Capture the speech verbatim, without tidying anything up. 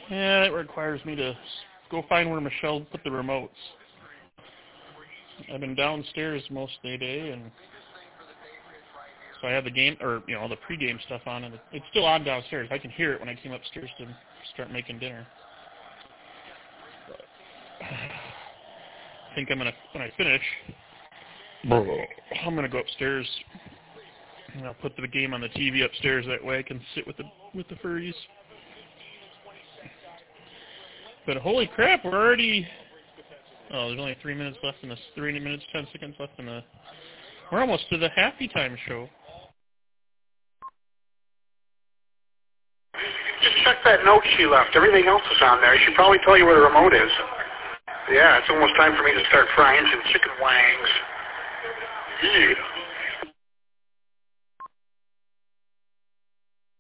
Yeah, it requires me to go find where Michelle put the remotes. I've been downstairs most of the day, and so I have the game, or, you know, the pregame stuff on, and it's still on downstairs. I can hear it when I came upstairs to start making dinner. But I think I'm going to, when I finish, I'm going to go upstairs, and I'll put the game on the T V upstairs. That way I can sit with the with the furries. But holy crap, we're already, oh, there's only three minutes left in this, three minutes, ten seconds left in the, we're almost to the happy time show. Just check that note she left. Everything else is on there. She'll probably tell you where the remote is. Yeah, it's almost time for me to start frying some chicken wangs. Yeah.